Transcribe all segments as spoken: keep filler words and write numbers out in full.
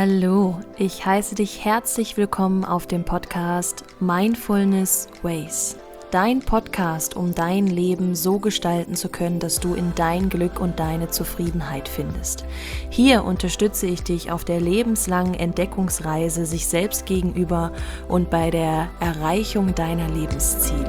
Hallo, ich heiße dich herzlich willkommen auf dem Podcast Mindfulness Ways. Dein Podcast, um dein Leben so gestalten zu können, dass du in dein Glück und deine Zufriedenheit findest. Hier unterstütze ich dich auf der lebenslangen Entdeckungsreise sich selbst gegenüber und bei der Erreichung deiner Lebensziele.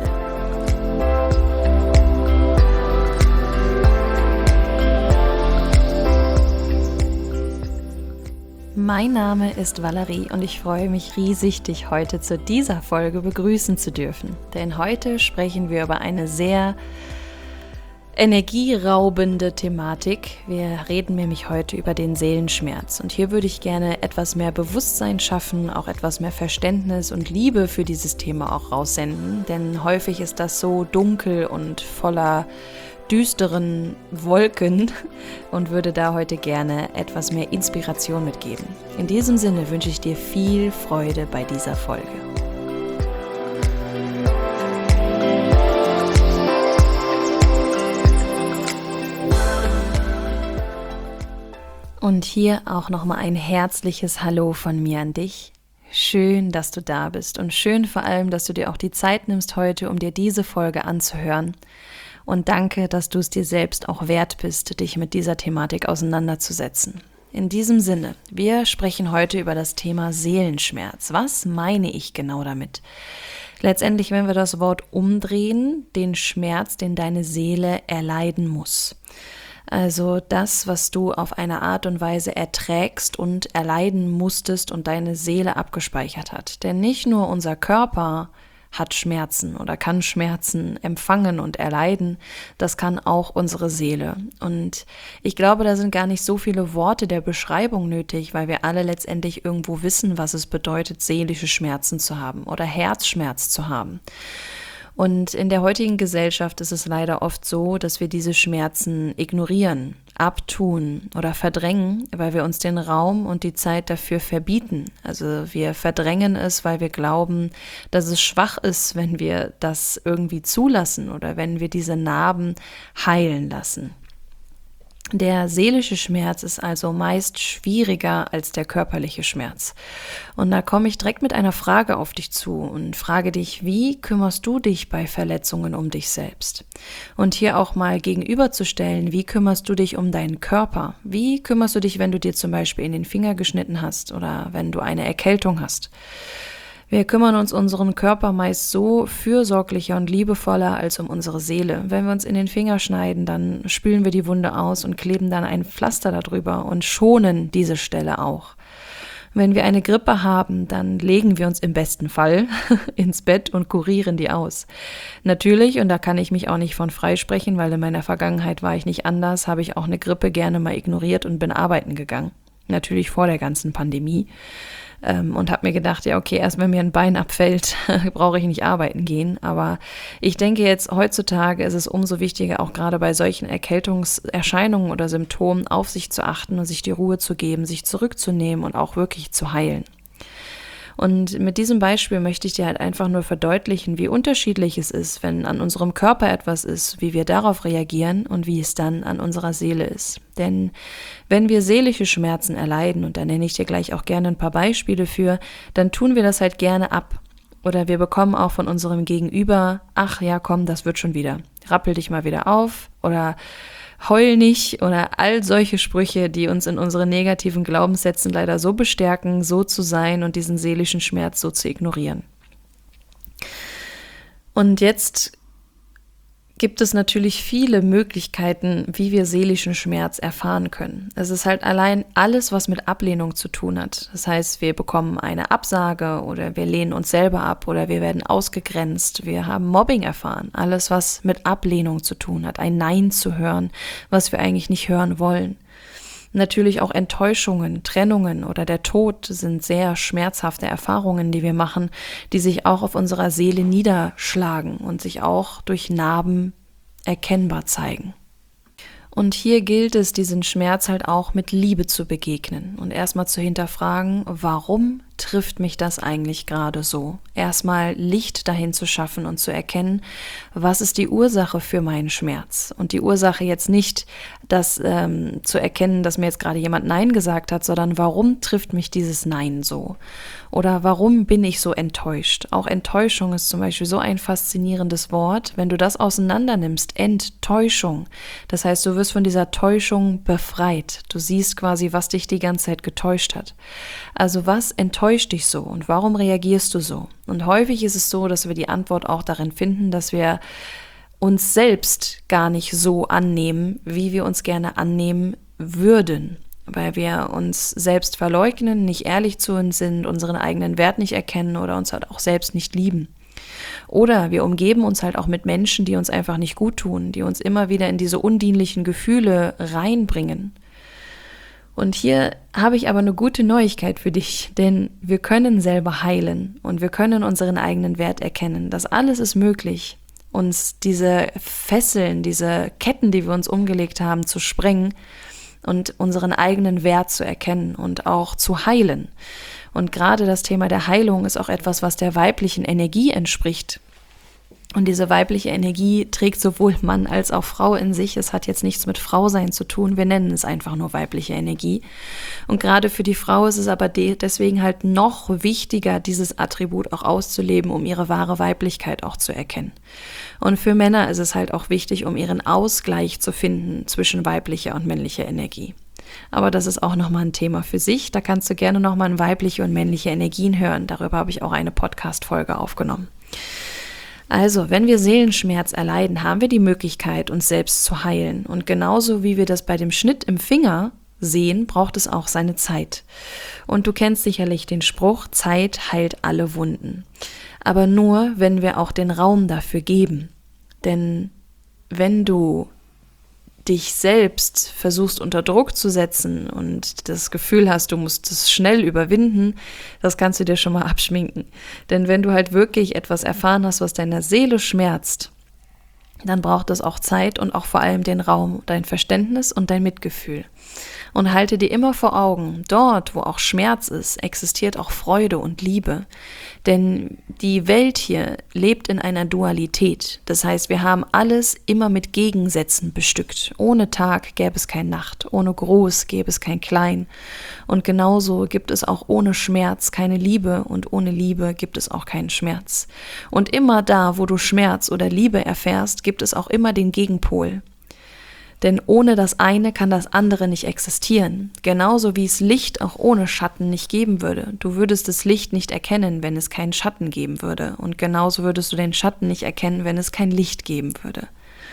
Mein Name ist Valerie und ich freue mich riesig, dich heute zu dieser Folge begrüßen zu dürfen. Denn heute sprechen wir über eine sehr energieraubende Thematik. Wir reden nämlich heute über den Seelenschmerz. Und hier würde ich gerne etwas mehr Bewusstsein schaffen, auch etwas mehr Verständnis und Liebe für dieses Thema auch raussenden. Denn häufig ist das so dunkel und voller düsteren Wolken und würde da heute gerne etwas mehr Inspiration mitgeben. In diesem Sinne wünsche ich dir viel Freude bei dieser Folge. Und hier auch nochmal ein herzliches Hallo von mir an dich. Schön, dass du da bist und schön vor allem, dass du dir auch die Zeit nimmst heute, um dir diese Folge anzuhören. Und danke, dass du es dir selbst auch wert bist, dich mit dieser Thematik auseinanderzusetzen. In diesem Sinne, wir sprechen heute über das Thema Seelenschmerz. Was meine ich genau damit? Letztendlich, wenn wir das Wort umdrehen, den Schmerz, den deine Seele erleiden muss. Also das, was du auf eine Art und Weise erträgst und erleiden musstest und deine Seele abgespeichert hat. Denn nicht nur unser Körper hat Schmerzen oder kann Schmerzen empfangen und erleiden, das kann auch unsere Seele. Und ich glaube, da sind gar nicht so viele Worte der Beschreibung nötig, weil wir alle letztendlich irgendwo wissen, was es bedeutet, seelische Schmerzen zu haben oder Herzschmerz zu haben. Und in der heutigen Gesellschaft ist es leider oft so, dass wir diese Schmerzen ignorieren, abtun oder verdrängen, weil wir uns den Raum und die Zeit dafür verbieten. Also wir verdrängen es, weil wir glauben, dass es schwach ist, wenn wir das irgendwie zulassen oder wenn wir diese Narben heilen lassen. Der seelische Schmerz ist also meist schwieriger als der körperliche Schmerz. Und da komme ich direkt mit einer Frage auf dich zu und frage dich, wie kümmerst du dich bei Verletzungen um dich selbst? Und hier auch mal gegenüberzustellen, wie kümmerst du dich um deinen Körper? Wie kümmerst du dich, wenn du dir zum Beispiel in den Finger geschnitten hast oder wenn du eine Erkältung hast? Wir kümmern uns unseren Körper meist so fürsorglicher und liebevoller als um unsere Seele. Wenn wir uns in den Finger schneiden, dann spülen wir die Wunde aus und kleben dann ein Pflaster darüber und schonen diese Stelle auch. Wenn wir eine Grippe haben, dann legen wir uns im besten Fall ins Bett und kurieren die aus. Natürlich, und da kann ich mich auch nicht von freisprechen, weil in meiner Vergangenheit war ich nicht anders, habe ich auch eine Grippe gerne mal ignoriert und bin arbeiten gegangen. Natürlich vor der ganzen Pandemie. Und habe mir gedacht, ja okay, erst wenn mir ein Bein abfällt, brauche ich nicht arbeiten gehen. Aber ich denke jetzt, heutzutage ist es umso wichtiger, auch gerade bei solchen Erkältungserscheinungen oder Symptomen auf sich zu achten und sich die Ruhe zu geben, sich zurückzunehmen und auch wirklich zu heilen. Und mit diesem Beispiel möchte ich dir halt einfach nur verdeutlichen, wie unterschiedlich es ist, wenn an unserem Körper etwas ist, wie wir darauf reagieren und wie es dann an unserer Seele ist. Denn wenn wir seelische Schmerzen erleiden, und da nenne ich dir gleich auch gerne ein paar Beispiele für, dann tun wir das halt gerne ab. Oder wir bekommen auch von unserem Gegenüber, ach ja komm, das wird schon wieder, rappel dich mal wieder auf oder heul nicht oder all solche Sprüche, die uns in unseren negativen Glaubenssätzen leider so bestärken, so zu sein und diesen seelischen Schmerz so zu ignorieren. Und jetzt gibt es natürlich viele Möglichkeiten, wie wir seelischen Schmerz erfahren können. Es ist halt allein alles, was mit Ablehnung zu tun hat. Das heißt, wir bekommen eine Absage oder wir lehnen uns selber ab oder wir werden ausgegrenzt. Wir haben Mobbing erfahren. Alles, was mit Ablehnung zu tun hat. Ein Nein zu hören, was wir eigentlich nicht hören wollen. Natürlich auch Enttäuschungen, Trennungen oder der Tod sind sehr schmerzhafte Erfahrungen, die wir machen, die sich auch auf unserer Seele niederschlagen und sich auch durch Narben erkennbar zeigen. Und hier gilt es, diesen Schmerz halt auch mit Liebe zu begegnen und erstmal zu hinterfragen, warum trifft mich das eigentlich gerade so? Erstmal Licht dahin zu schaffen und zu erkennen, was ist die Ursache für meinen Schmerz? Und die Ursache jetzt nicht, das ähm, zu erkennen, dass mir jetzt gerade jemand Nein gesagt hat, sondern warum trifft mich dieses Nein so? Oder warum bin ich so enttäuscht? Auch Enttäuschung ist zum Beispiel so ein faszinierendes Wort. Wenn du das auseinander nimmst, Enttäuschung. Das heißt, du wirst von dieser Täuschung befreit. Du siehst quasi, was dich die ganze Zeit getäuscht hat. Also was enttäuscht dich so und warum reagierst du so? Und häufig ist es so, dass wir die Antwort auch darin finden, dass wir uns selbst gar nicht so annehmen, wie wir uns gerne annehmen würden. Weil wir uns selbst verleugnen, nicht ehrlich zu uns sind, unseren eigenen Wert nicht erkennen oder uns halt auch selbst nicht lieben. Oder wir umgeben uns halt auch mit Menschen, die uns einfach nicht gut tun, die uns immer wieder in diese undienlichen Gefühle reinbringen. Und hier habe ich aber eine gute Neuigkeit für dich, denn wir können selber heilen und wir können unseren eigenen Wert erkennen. Das alles ist möglich, uns diese Fesseln, diese Ketten, die wir uns umgelegt haben, zu sprengen und unseren eigenen Wert zu erkennen und auch zu heilen. Und gerade das Thema der Heilung ist auch etwas, was der weiblichen Energie entspricht. Und diese weibliche Energie trägt sowohl Mann als auch Frau in sich. Es hat jetzt nichts mit Frausein zu tun. Wir nennen es einfach nur weibliche Energie. Und gerade für die Frau ist es aber de- deswegen halt noch wichtiger, dieses Attribut auch auszuleben, um ihre wahre Weiblichkeit auch zu erkennen. Und für Männer ist es halt auch wichtig, um ihren Ausgleich zu finden zwischen weiblicher und männlicher Energie. Aber das ist auch nochmal ein Thema für sich. Da kannst du gerne nochmal in weibliche und männliche Energien hören. Darüber habe ich auch eine Podcast-Folge aufgenommen. Also, wenn wir Seelenschmerz erleiden, haben wir die Möglichkeit, uns selbst zu heilen. Und genauso wie wir das bei dem Schnitt im Finger sehen, braucht es auch seine Zeit. Und du kennst sicherlich den Spruch, Zeit heilt alle Wunden. Aber nur, wenn wir auch den Raum dafür geben. Denn wenn du dich selbst versuchst unter Druck zu setzen und das Gefühl hast, du musst es schnell überwinden, das kannst du dir schon mal abschminken. Denn wenn du halt wirklich etwas erfahren hast, was deiner Seele schmerzt, dann braucht es auch Zeit und auch vor allem den Raum, dein Verständnis und dein Mitgefühl. Und halte dir immer vor Augen, dort, wo auch Schmerz ist, existiert auch Freude und Liebe. Denn die Welt hier lebt in einer Dualität. Das heißt, wir haben alles immer mit Gegensätzen bestückt. Ohne Tag gäbe es kein Nacht, ohne Groß gäbe es kein Klein. Und genauso gibt es auch ohne Schmerz keine Liebe und ohne Liebe gibt es auch keinen Schmerz. Und immer da, wo du Schmerz oder Liebe erfährst, gibt es auch immer den Gegenpol. Denn ohne das eine kann das andere nicht existieren. Genauso wie es Licht auch ohne Schatten nicht geben würde. Du würdest das Licht nicht erkennen, wenn es keinen Schatten geben würde. Und genauso würdest du den Schatten nicht erkennen, wenn es kein Licht geben würde.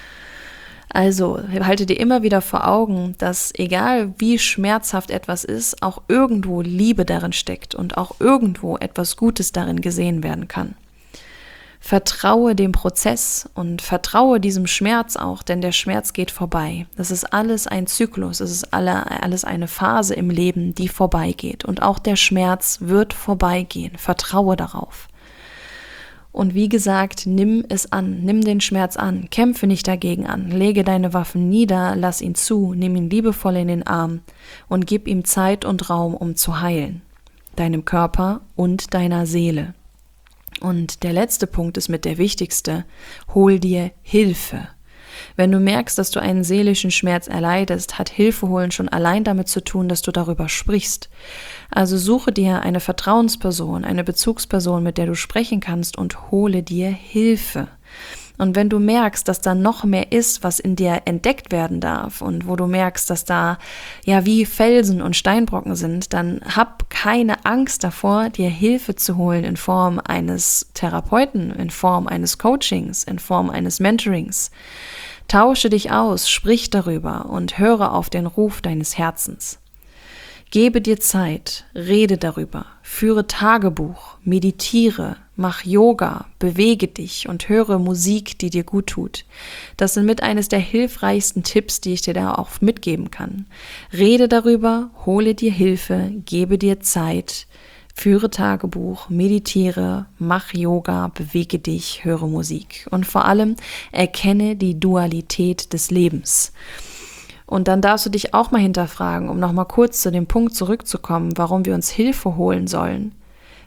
Also halte dir immer wieder vor Augen, dass egal wie schmerzhaft etwas ist, auch irgendwo Liebe darin steckt und auch irgendwo etwas Gutes darin gesehen werden kann. Vertraue dem Prozess und vertraue diesem Schmerz auch, denn der Schmerz geht vorbei. Das ist alles ein Zyklus, es ist alle, alles eine Phase im Leben, die vorbeigeht. Und auch der Schmerz wird vorbeigehen. Vertraue darauf. Und wie gesagt, nimm es an, nimm den Schmerz an, kämpfe nicht dagegen an, lege deine Waffen nieder, lass ihn zu, nimm ihn liebevoll in den Arm und gib ihm Zeit und Raum, um zu heilen. Deinem Körper und deiner Seele. Und der letzte Punkt ist mit der wichtigste, hol dir Hilfe. Wenn du merkst, dass du einen seelischen Schmerz erleidest, hat Hilfe holen schon allein damit zu tun, dass du darüber sprichst. Also suche dir eine Vertrauensperson, eine Bezugsperson, mit der du sprechen kannst und hole dir Hilfe. Und wenn du merkst, dass da noch mehr ist, was in dir entdeckt werden darf und wo du merkst, dass da ja wie Felsen und Steinbrocken sind, dann hab keine Angst davor, dir Hilfe zu holen in Form eines Therapeuten, in Form eines Coachings, in Form eines Mentorings. Tausche dich aus, sprich darüber und höre auf den Ruf deines Herzens. Gebe dir Zeit, rede darüber, führe Tagebuch, meditiere, mach Yoga, bewege dich und höre Musik, die dir gut tut. Das sind mit eines der hilfreichsten Tipps, die ich dir da auch mitgeben kann. Rede darüber, hole dir Hilfe, gebe dir Zeit, führe Tagebuch, meditiere, mach Yoga, bewege dich, höre Musik. Und vor allem erkenne die Dualität des Lebens. Und dann darfst du dich auch mal hinterfragen, um nochmal kurz zu dem Punkt zurückzukommen, warum wir uns Hilfe holen sollen.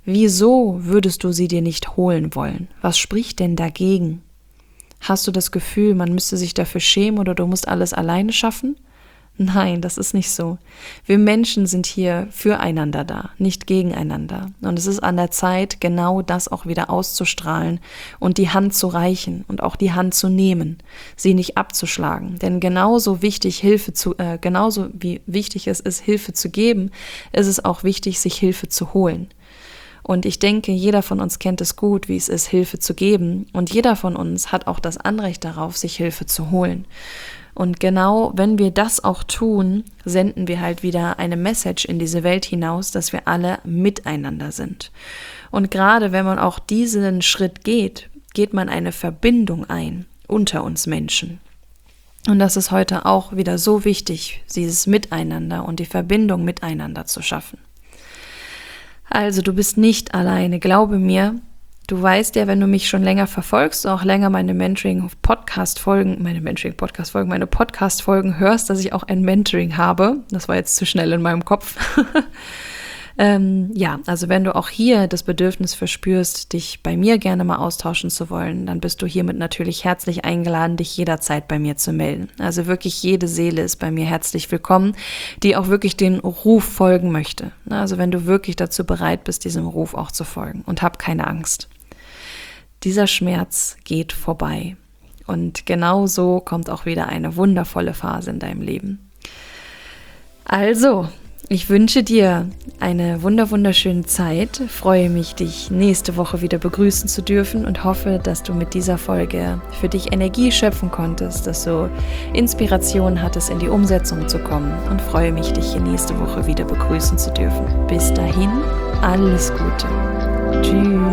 Wieso würdest du sie dir nicht holen wollen? Was spricht denn dagegen? Hast du das Gefühl, man müsste sich dafür schämen oder du musst alles alleine schaffen? Nein, das ist nicht so. Wir Menschen sind hier füreinander da, nicht gegeneinander. Und es ist an der Zeit, genau das auch wieder auszustrahlen und die Hand zu reichen und auch die Hand zu nehmen, sie nicht abzuschlagen. Denn genauso wichtig Hilfe zu, äh, genauso wie wichtig es ist, Hilfe zu geben, ist es auch wichtig, sich Hilfe zu holen. Und ich denke, jeder von uns kennt es gut, wie es ist, Hilfe zu geben. Und jeder von uns hat auch das Anrecht darauf, sich Hilfe zu holen. Und genau, wenn wir das auch tun, senden wir halt wieder eine Message in diese Welt hinaus, dass wir alle miteinander sind. Und gerade wenn man auch diesen Schritt geht, geht man eine Verbindung ein unter uns Menschen. Und das ist heute auch wieder so wichtig, dieses Miteinander und die Verbindung miteinander zu schaffen. Also du bist nicht alleine, glaube mir. Du weißt ja, wenn du mich schon länger verfolgst, auch länger meine Mentoring-Podcast-Folgen, meine Mentoring-Podcast-Folgen, meine Podcast-Folgen hörst, dass ich auch ein Mentoring habe. Das war jetzt zu schnell in meinem Kopf. ähm, ja, also wenn du auch hier das Bedürfnis verspürst, dich bei mir gerne mal austauschen zu wollen, dann bist du hiermit natürlich herzlich eingeladen, dich jederzeit bei mir zu melden. Also wirklich jede Seele ist bei mir herzlich willkommen, die auch wirklich den Ruf folgen möchte. Also wenn du wirklich dazu bereit bist, diesem Ruf auch zu folgen, und hab keine Angst. Dieser Schmerz geht vorbei. Und genau so kommt auch wieder eine wundervolle Phase in deinem Leben. Also, ich wünsche dir eine wunder wunderschöne Zeit, freue mich, dich nächste Woche wieder begrüßen zu dürfen und hoffe, dass du mit dieser Folge für dich Energie schöpfen konntest, dass du Inspiration hattest, in die Umsetzung zu kommen, und freue mich, dich hier nächste Woche wieder begrüßen zu dürfen. Bis dahin, alles Gute. Tschüss.